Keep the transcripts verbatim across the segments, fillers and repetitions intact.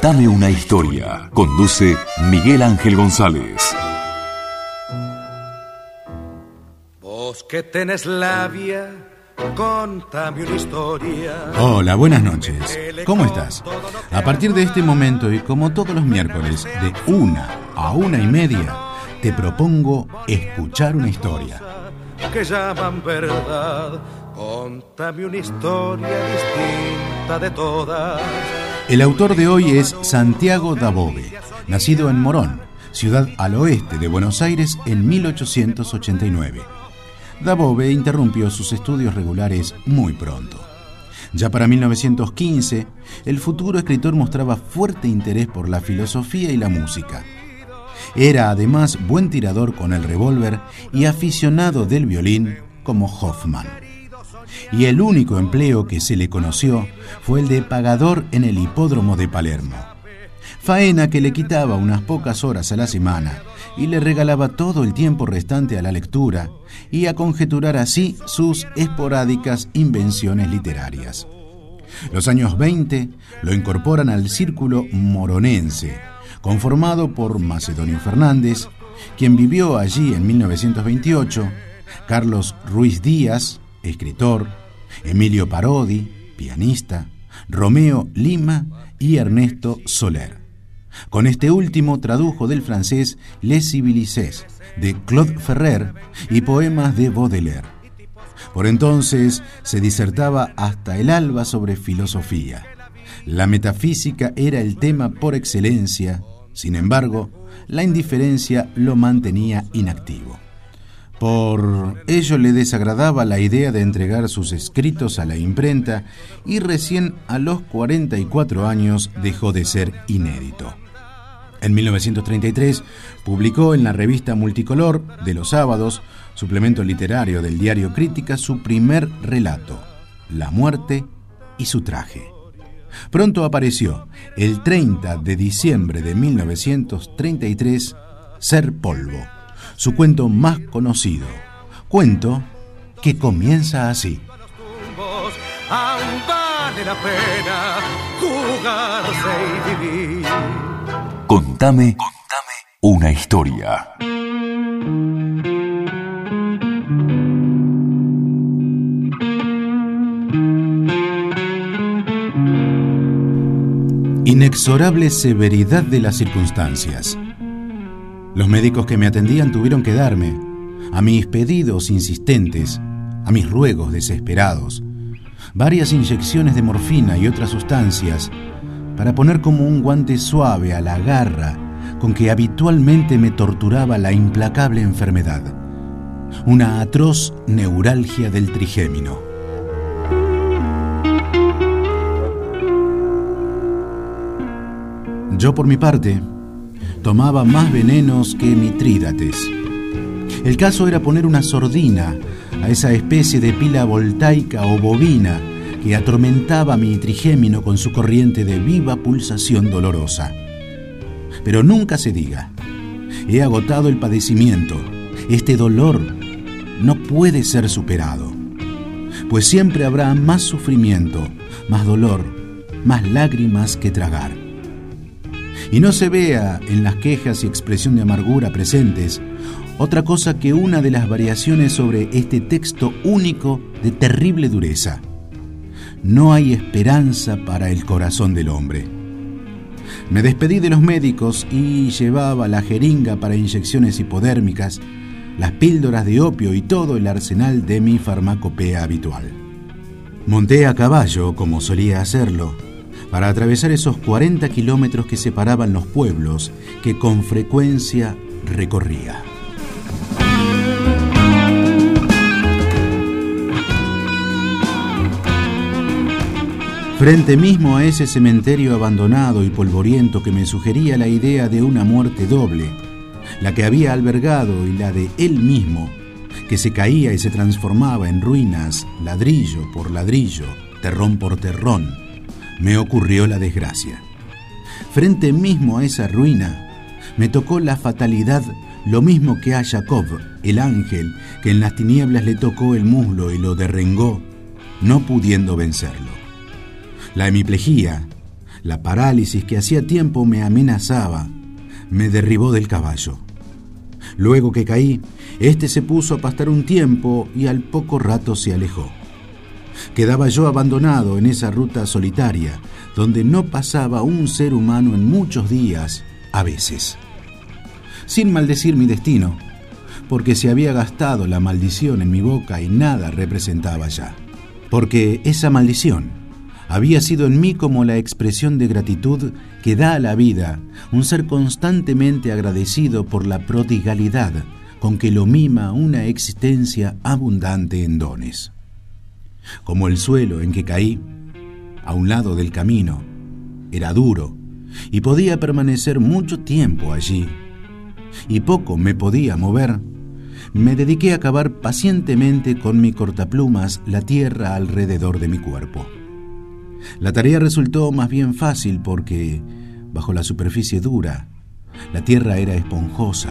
Contame una historia. Conduce Miguel Ángel González. Vos que tenés labia, contame una historia. Hola, buenas noches. ¿Cómo estás? A partir de este momento y como todos los miércoles, de una a una y media, te propongo escuchar una historia. Que llaman verdad, contame una historia distinta de todas. El autor de hoy es Santiago Dabove, nacido en Morón, ciudad al oeste de Buenos Aires, en mil ochocientos ochenta y nueve. Dabove interrumpió sus estudios regulares muy pronto. Ya para mil novecientos quince, el futuro escritor mostraba fuerte interés por la filosofía y la música. Era además buen tirador con el revólver y aficionado del violín como Hoffman. Y el único empleo que se le conoció fue el de pagador en el hipódromo de Palermo. Faena que le quitaba unas pocas horas a la semana y le regalaba todo el tiempo restante a la lectura y a conjeturar así sus esporádicas invenciones literarias. Los años veinte lo incorporan al círculo moronense, conformado por Macedonio Fernández, quien vivió allí en mil novecientos veintiocho, Carlos Ruiz Díaz, escritor, Emilio Parodi, pianista, Romeo Lima y Ernesto Soler. Con este último tradujo del francés Les Civilises de Claude Ferrer y poemas de Baudelaire. Por entonces se disertaba hasta el alba sobre filosofía. La metafísica era el tema por excelencia, sin embargo, la indiferencia lo mantenía inactivo. Por ello le desagradaba la idea de entregar sus escritos a la imprenta y recién a los cuarenta y cuatro años dejó de ser inédito. En mil novecientos treinta y tres publicó en la revista Multicolor de los sábados, suplemento literario del diario Crítica, su primer relato, La muerte y su traje. Pronto apareció, el treinta de diciembre de mil novecientos treinta y tres, Ser polvo, su cuento más conocido, cuento que comienza así. Aún vale la pena jugarse y vivir. Contame, contame una historia. Inexorable severidad de las circunstancias. Los médicos que me atendían tuvieron que darme, a mis pedidos insistentes, a mis ruegos desesperados, varias inyecciones de morfina y otras sustancias para poner como un guante suave a la garra con que habitualmente me torturaba la implacable enfermedad, una atroz neuralgia del trigémino. Yo, por mi parte, tomaba más venenos que mitrídates. El caso era poner una sordina a esa especie de pila voltaica o bobina que atormentaba mi trigémino con su corriente de viva pulsación dolorosa. Pero nunca se diga, he agotado el padecimiento, este dolor no puede ser superado, pues siempre habrá más sufrimiento, más dolor, más lágrimas que tragar. Y no se vea en las quejas y expresión de amargura presentes otra cosa que una de las variaciones sobre este texto único de terrible dureza. No hay esperanza para el corazón del hombre. Me despedí de los médicos y llevaba la jeringa para inyecciones hipodérmicas, las píldoras de opio y todo el arsenal de mi farmacopea habitual. Monté a caballo, como solía hacerlo, para atravesar esos cuarenta kilómetros que separaban los pueblos que con frecuencia recorría. Frente mismo a ese cementerio abandonado y polvoriento que me sugería la idea de una muerte doble, la que había albergado y la de él mismo, que se caía y se transformaba en ruinas, ladrillo por ladrillo, terrón por terrón, me ocurrió la desgracia. Frente mismo a esa ruina, me tocó la fatalidad, lo mismo que a Jacob, el ángel, que en las tinieblas le tocó el muslo y lo derrengó, no pudiendo vencerlo. La hemiplegia, La parálisis que hacía tiempo me amenazaba me derribó del caballo. Luego que caí, este se puso a pastar un tiempo y al poco rato se alejó. Quedaba yo abandonado en esa ruta solitaria, donde no pasaba un ser humano en muchos días, a veces. Sin maldecir mi destino, porque se había gastado la maldición en mi boca y nada representaba ya. Porque esa maldición había sido en mí como la expresión de gratitud que da a la vida un ser constantemente agradecido por la prodigalidad con que lo mima una existencia abundante en dones. Como el suelo en que caí, a un lado del camino, era duro y podía permanecer mucho tiempo allí, y poco me podía mover, me dediqué a cavar pacientemente con mi cortaplumas la tierra alrededor de mi cuerpo. La tarea resultó más bien fácil porque, bajo la superficie dura, la tierra era esponjosa.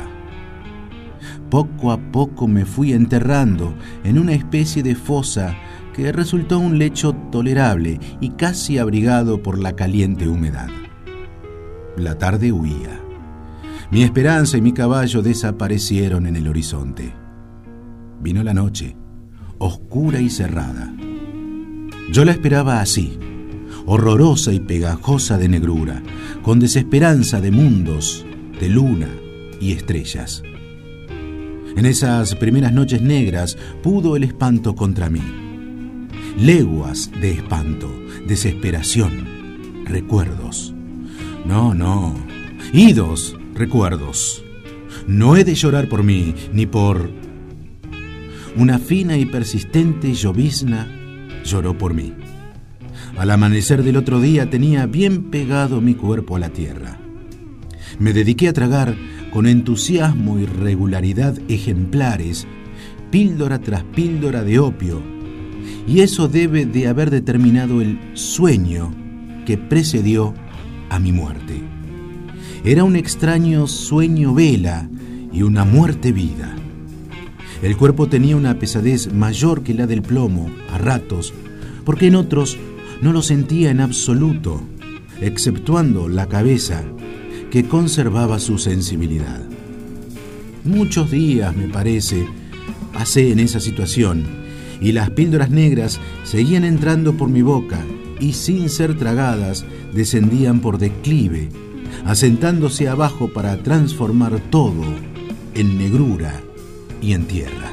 Poco a poco me fui enterrando en una especie de fosa que resultó un lecho tolerable y casi abrigado por la caliente humedad. La tarde huía. Mi esperanza y mi caballo desaparecieron en el horizonte. Vino la noche, oscura y cerrada. Yo la esperaba así, horrorosa y pegajosa de negrura, con desesperanza de mundos, de luna y estrellas. En esas primeras noches negras pudo el espanto contra mí. Leguas de espanto, desesperación, recuerdos. No, no, idos recuerdos. No he de llorar por mí, ni por... Una fina y persistente llovizna lloró por mí. Al amanecer del otro día tenía bien pegado mi cuerpo a la tierra. Me dediqué a tragar con entusiasmo y regularidad ejemplares, píldora tras píldora de opio, y eso debe de haber determinado el sueño que precedió a mi muerte. Era un extraño sueño vela y una muerte vida. El cuerpo tenía una pesadez mayor que la del plomo, a ratos, porque en otros no lo sentía en absoluto, exceptuando la cabeza, que conservaba su sensibilidad. Muchos días, me parece, pasé en esa situación, y las píldoras negras seguían entrando por mi boca y, sin ser tragadas, descendían por declive, asentándose abajo para transformar todo en negrura y en tierra.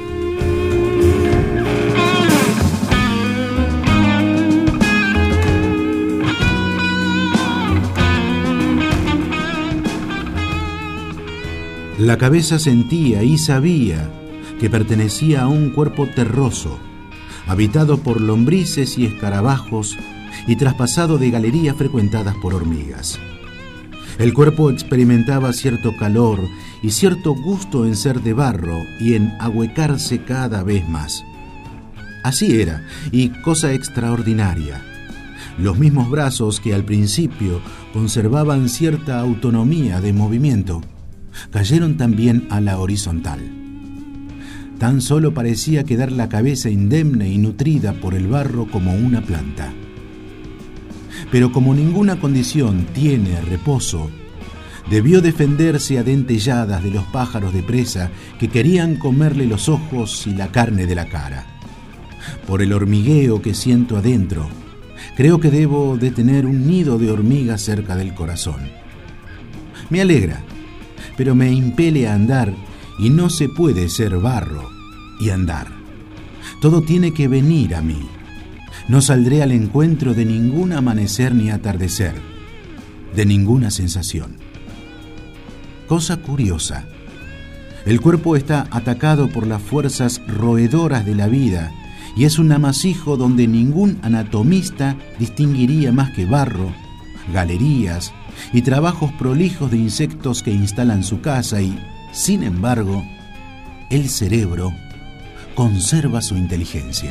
La cabeza sentía y sabía que pertenecía a un cuerpo terroso, habitado por lombrices y escarabajos y traspasado de galerías frecuentadas por hormigas. El cuerpo experimentaba cierto calor y cierto gusto en ser de barro y en ahuecarse cada vez más. Así era, y cosa extraordinaria, los mismos brazos que al principio conservaban cierta autonomía de movimiento, cayeron también a la horizontal. Tan solo parecía quedar la cabeza indemne y nutrida por el barro como una planta. Pero como ninguna condición tiene reposo, debió defenderse a dentelladas de los pájaros de presa que querían comerle los ojos y la carne de la cara. Por el hormigueo que siento adentro, creo que debo de tener un nido de hormigas cerca del corazón. Me alegra, pero me impele a andar, y no se puede ser barro y andar. Todo tiene que venir a mí. No saldré al encuentro de ningún amanecer ni atardecer, de ninguna sensación. Cosa curiosa, el cuerpo está atacado por las fuerzas roedoras de la vida y es un amasijo donde ningún anatomista distinguiría más que barro, galerías y trabajos prolijos de insectos que instalan su casa y, sin embargo, el cerebro conserva su inteligencia.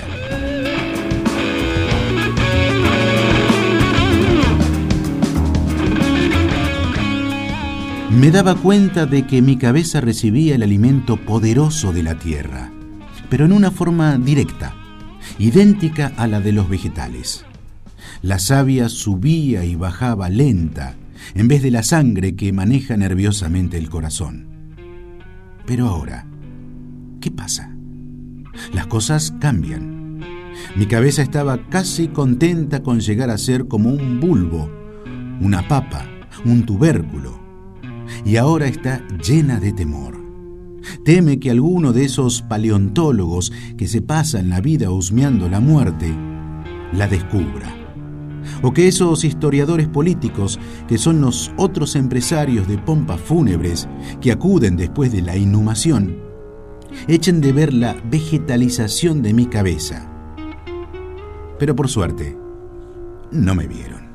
Me daba cuenta de que mi cabeza recibía el alimento poderoso de la tierra, pero en una forma directa, idéntica a la de los vegetales. La savia subía y bajaba lenta, en vez de la sangre que maneja nerviosamente el corazón. Pero ahora, ¿qué pasa? Las cosas cambian. Mi cabeza estaba casi contenta con llegar a ser como un bulbo, una papa, un tubérculo, y ahora está llena de temor. Teme que alguno de esos paleontólogos que se pasan la vida husmeando la muerte la descubra, o que esos historiadores políticos, que son los otros empresarios de pompas fúnebres que acuden después de la inhumación, echen de ver la vegetalización de mi cabeza. Pero por suerte, no me vieron.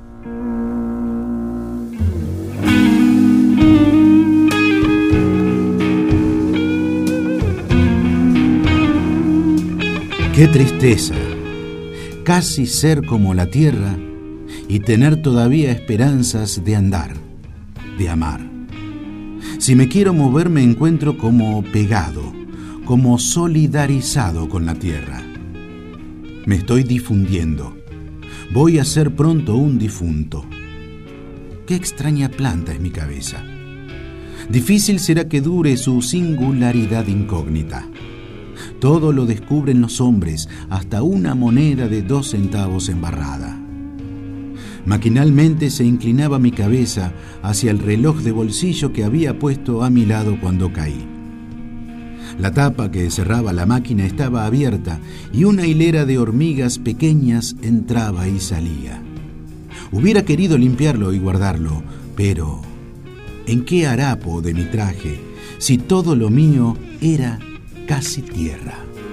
¡Qué tristeza! Casi ser como la tierra y tener todavía esperanzas de andar, de amar. Si me quiero mover me encuentro como pegado, como solidarizado con la tierra. Me estoy difundiendo. Voy a ser pronto un difunto. Qué extraña planta es mi cabeza. Difícil será que dure su singularidad incógnita. Todo lo descubren los hombres, hasta una moneda de dos centavos embarrada. Maquinalmente se inclinaba mi cabeza hacia el reloj de bolsillo que había puesto a mi lado cuando caí. La tapa que cerraba la máquina estaba abierta y una hilera de hormigas pequeñas entraba y salía. Hubiera querido limpiarlo y guardarlo, pero ¿en qué harapo de mi traje si todo lo mío era casi tierra?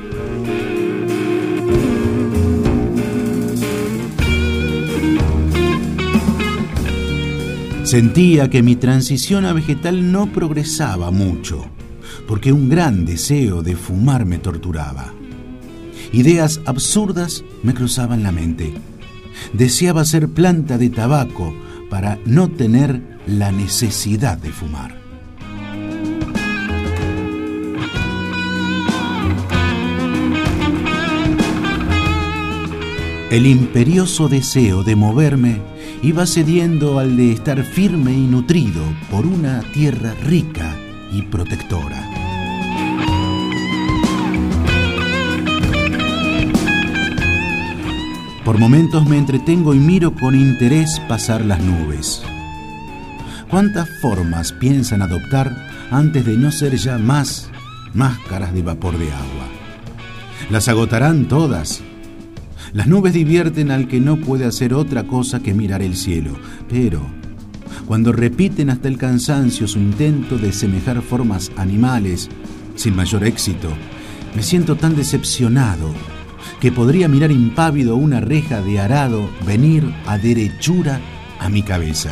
Sentía que mi transición a vegetal no progresaba mucho, porque un gran deseo de fumar me torturaba. Ideas absurdas me cruzaban la mente. Deseaba ser planta de tabaco para no tener la necesidad de fumar. El imperioso deseo de moverme iba cediendo al de estar firme y nutrido por una tierra rica y protectora. Por momentos me entretengo y miro con interés pasar las nubes. ¿Cuántas formas piensan adoptar antes de no ser ya más máscaras de vapor de agua? ¿Las agotarán todas? Las nubes divierten al que no puede hacer otra cosa que mirar el cielo, pero cuando repiten hasta el cansancio su intento de semejar formas animales, sin mayor éxito, me siento tan decepcionado que podría mirar impávido una reja de arado venir a derechura a mi cabeza.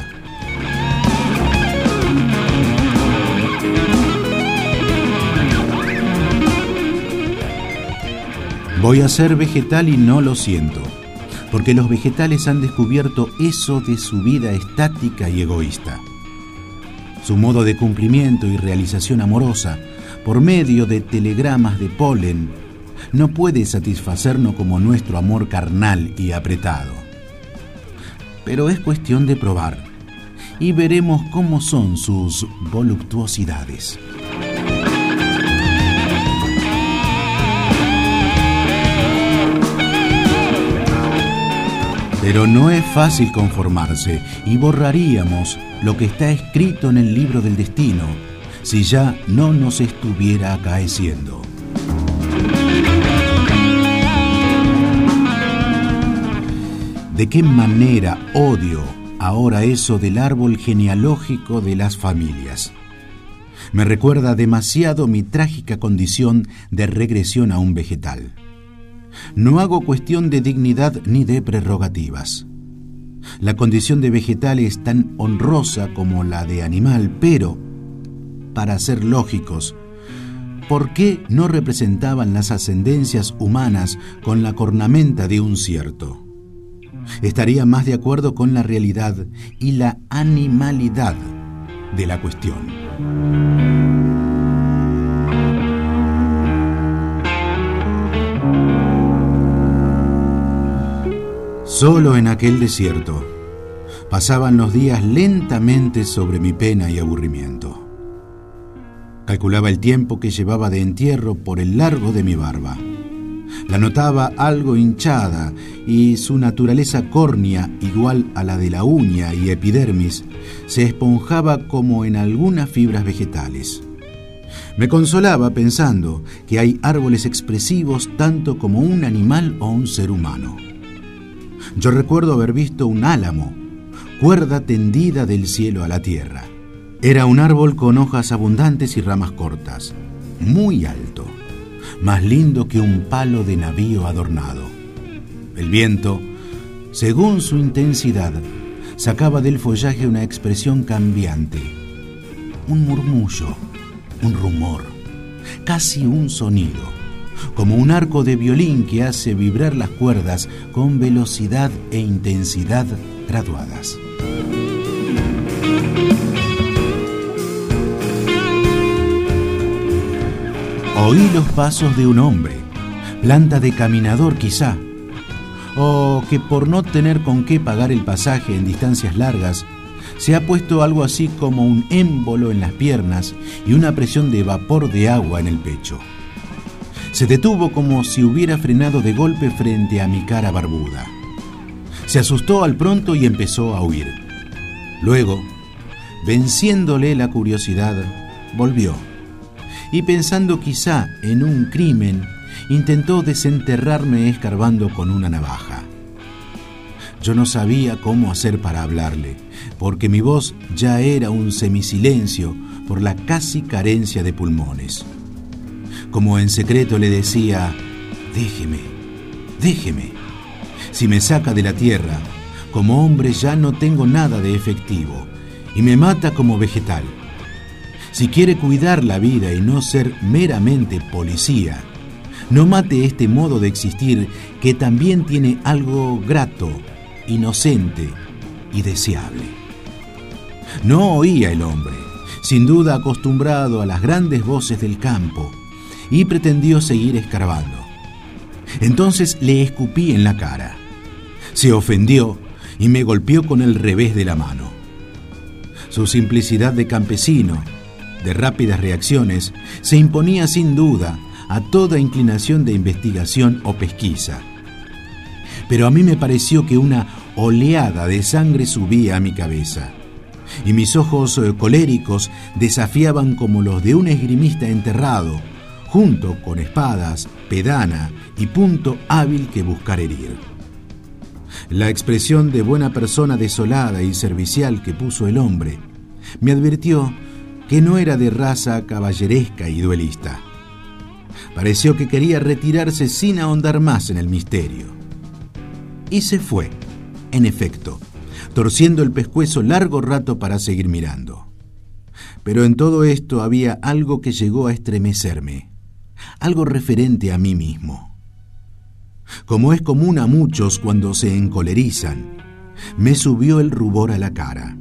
Voy a ser vegetal y no lo siento, porque los vegetales han descubierto eso de su vida estática y egoísta. Su modo de cumplimiento y realización amorosa, por medio de telegramas de polen, no puede satisfacernos como nuestro amor carnal y apretado. Pero es cuestión de probar, y veremos cómo son sus voluptuosidades. Pero no es fácil conformarse y borraríamos lo que está escrito en el libro del destino si ya no nos estuviera acaeciendo. ¿De qué manera odio ahora eso del árbol genealógico de las familias? Me recuerda demasiado mi trágica condición de regresión a un vegetal. No hago cuestión de dignidad ni de prerrogativas. La condición de vegetal es tan honrosa como la de animal, pero, para ser lógicos, ¿por qué no representaban las ascendencias humanas con la cornamenta de un cierto? Estaría más de acuerdo con la realidad y la animalidad de la cuestión. Solo en aquel desierto pasaban los días lentamente sobre mi pena y aburrimiento. Calculaba el tiempo que llevaba de entierro por el largo de mi barba. La notaba algo hinchada y su naturaleza córnea, igual a la de la uña y epidermis, se esponjaba como en algunas fibras vegetales. Me consolaba pensando que hay árboles expresivos tanto como un animal o un ser humano. Yo recuerdo haber visto un álamo, cuerda tendida del cielo a la tierra. Era un árbol con hojas abundantes y ramas cortas, muy alto, más lindo que un palo de navío adornado. El viento, según su intensidad, sacaba del follaje una expresión cambiante, un murmullo, un rumor, casi un sonido, como un arco de violín que hace vibrar las cuerdas con velocidad e intensidad graduadas. Oí los pasos de un hombre, planta de caminador quizá, o que por no tener con qué pagar el pasaje en distancias largas, se ha puesto algo así como un émbolo en las piernas y una presión de vapor de agua en el pecho. Se detuvo como si hubiera frenado de golpe frente a mi cara barbuda. Se asustó al pronto y empezó a huir. Luego, venciéndole la curiosidad, volvió. Y pensando quizá en un crimen, intentó desenterrarme escarbando con una navaja. Yo no sabía cómo hacer para hablarle, porque mi voz ya era un semisilencio por la casi carencia de pulmones. Como en secreto le decía, déjeme, déjeme. Si me saca de la tierra, como hombre ya no tengo nada de efectivo y me mata como vegetal. Si quiere cuidar la vida y no ser meramente policía, no mate este modo de existir que también tiene algo grato, inocente y deseable. No oía el hombre, sin duda acostumbrado a las grandes voces del campo, y pretendió seguir escarbando. Entonces le escupí en la cara. Se ofendió y me golpeó con el revés de la mano. Su simplicidad de campesino, de rápidas reacciones, se imponía sin duda a toda inclinación de investigación o pesquisa. Pero a mí me pareció que una oleada de sangre subía a mi cabeza, y mis ojos coléricos desafiaban como los de un esgrimista enterrado, junto con espadas, pedana y punto hábil que buscar herir. La expresión de buena persona desolada y servicial que puso el hombre me advirtió que no era de raza caballeresca y duelista. Pareció que quería retirarse sin ahondar más en el misterio. Y se fue, en efecto, torciendo el pescuezo largo rato para seguir mirando. Pero en todo esto había algo que llegó a estremecerme, algo referente a mí mismo. Como es común a muchos cuando se encolerizan, me subió el rubor a la cara.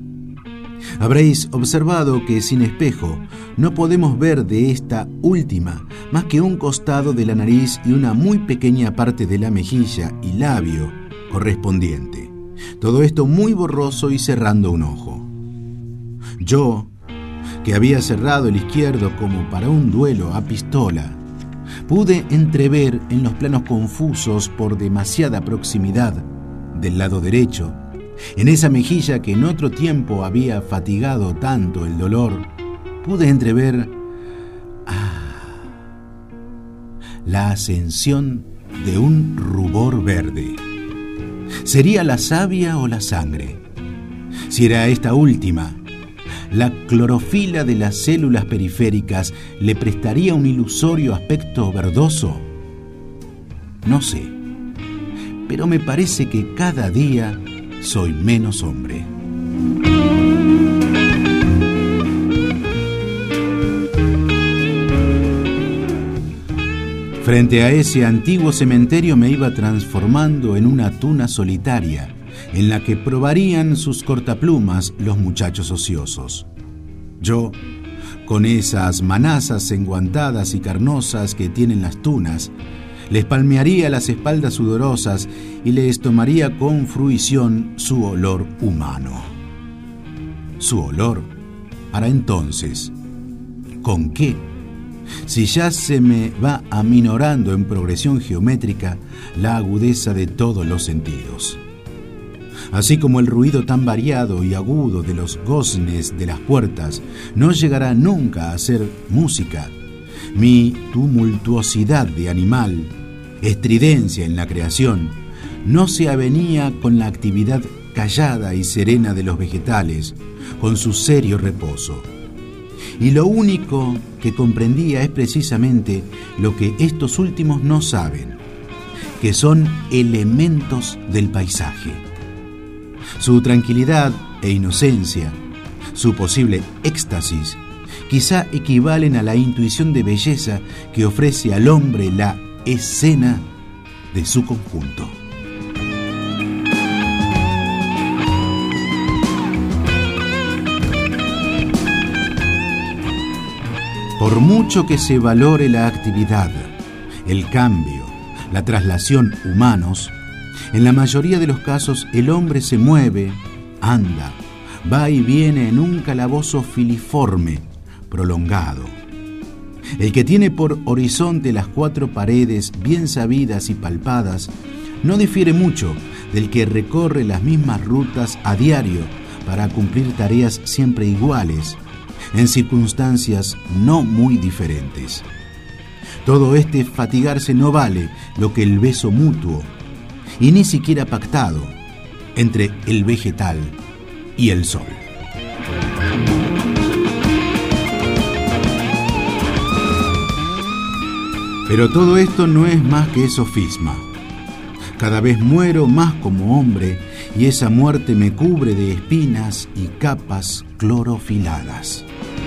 Habréis observado que sin espejo no podemos ver de esta última más que un costado de la nariz y una muy pequeña parte de la mejilla y labio correspondiente. Todo esto muy borroso y cerrando un ojo. Yo, que había cerrado el izquierdo como para un duelo a pistola, pude entrever en los planos confusos por demasiada proximidad del lado derecho, en esa mejilla que en otro tiempo había fatigado tanto el dolor, pude entrever ah, la ascensión de un rubor verde. ¿Sería la savia o la sangre? Si era esta última, la clorofila de las células periféricas le prestaría un ilusorio aspecto verdoso. No sé, pero me parece que cada día soy menos hombre. Frente a ese antiguo cementerio me iba transformando en una tuna solitaria, en la que probarían sus cortaplumas los muchachos ociosos. Yo, con esas manazas enguantadas y carnosas que tienen las tunas, Les palmearía las espaldas sudorosas y les tomaría con fruición su olor humano. Su olor, para entonces, ¿con qué? Si ya se me va aminorando en progresión geométrica la agudeza de todos los sentidos. Así como el ruido tan variado y agudo de los goznes de las puertas no llegará nunca a ser música, mi tumultuosidad de animal, estridencia en la creación, no se avenía con la actividad callada y serena de los vegetales, con su serio reposo. Y lo único que comprendía es precisamente lo que estos últimos no saben, que son elementos del paisaje. Su tranquilidad e inocencia, su posible éxtasis, quizá equivalen a la intuición de belleza que ofrece al hombre la escena de su conjunto. Por mucho que se valore la actividad, el cambio, la traslación humanos, en la mayoría de los casos el hombre se mueve, anda, va y viene en un calabozo filiforme, prolongado. El que tiene por horizonte las cuatro paredes bien sabidas y palpadas no difiere mucho del que recorre las mismas rutas a diario para cumplir tareas siempre iguales, en circunstancias no muy diferentes. Todo este fatigarse no vale lo que el beso mutuo, y ni siquiera pactado, entre el vegetal y el sol. Pero todo esto no es más que sofisma. Cada vez muero más como hombre y esa muerte me cubre de espinas y capas clorofiladas.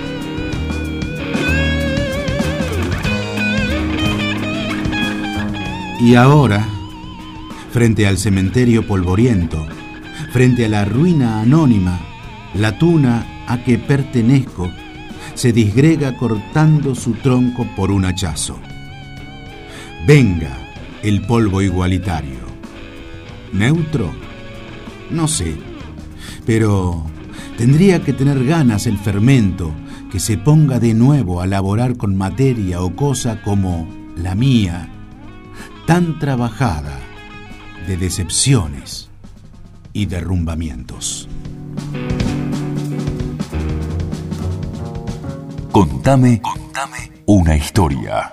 Y ahora, frente al cementerio polvoriento, frente a la ruina anónima, la tuna a que pertenezco se disgrega cortando su tronco por un hachazo. Venga el polvo igualitario. ¿Neutro? No sé, pero tendría que tener ganas el fermento que se ponga de nuevo a laborar con materia o cosa como la mía, tan trabajada de decepciones y derrumbamientos. Contame, contame una historia.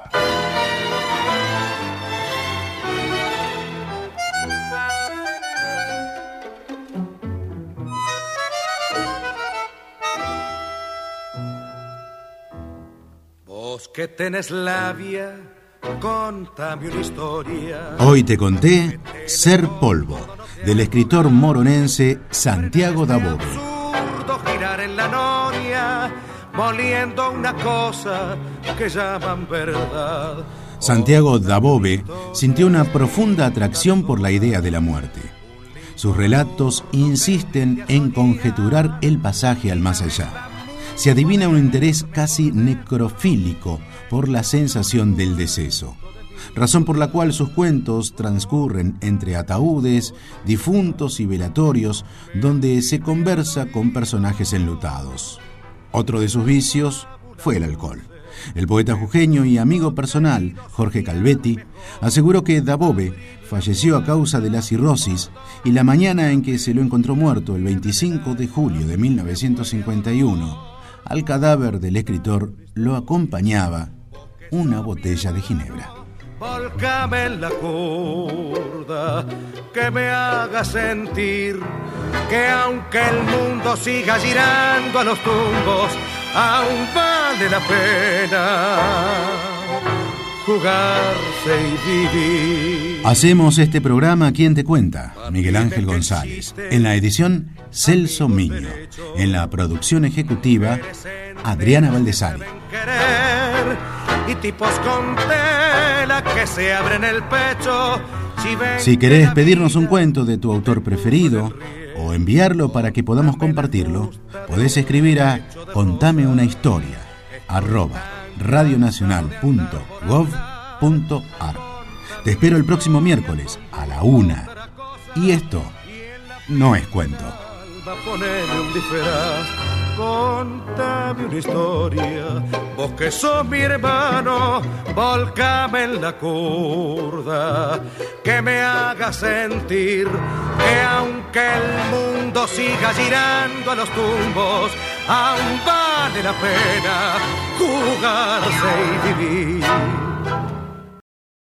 Vos que tenés labia, contame una historia. Hoy te conté Ser polvo, del escritor moronense Santiago Dabove. Absurdo girar en la noria, moliendo una cosa que llaman verdad. Santiago Dabove sintió una profunda atracción por la idea de la muerte. Sus relatos insisten en conjeturar el pasaje al más allá. Se adivina un interés casi necrofílico por la sensación del deceso, razón por la cual sus cuentos transcurren entre ataúdes, difuntos y velatorios, donde se conversa con personajes enlutados. Otro de sus vicios fue el alcohol. El poeta jujeño y amigo personal, Jorge Calvetti, aseguró que Dabove falleció a causa de la cirrosis y la mañana en que se lo encontró muerto, el veinticinco de julio de mil novecientos cincuenta y uno, al cadáver del escritor lo acompañaba una botella de ginebra. Volcame en la curda, que me haga sentir que aunque el mundo siga girando a los tumbos, aún vale la pena jugarse y vivir. Hacemos este programa ¿Quién te cuenta? Miguel Ángel González. En la edición, Celso Miño. En la producción ejecutiva, Adriana Valdesari. Y tipos con tela que se abren el pecho. Si, si querés pedirnos un cuento de tu autor preferido o enviarlo para que podamos compartirlo, podés escribir a contame una historia arroba radionacional punto gov punto ar. Te espero el próximo miércoles a la una. Y esto no es cuento. Poneme un disfraz, contame una historia, vos que sos mi hermano, volcame en la curda, que me haga sentir que aunque el mundo siga girando a los tumbos, aún vale la pena jugarse y vivir.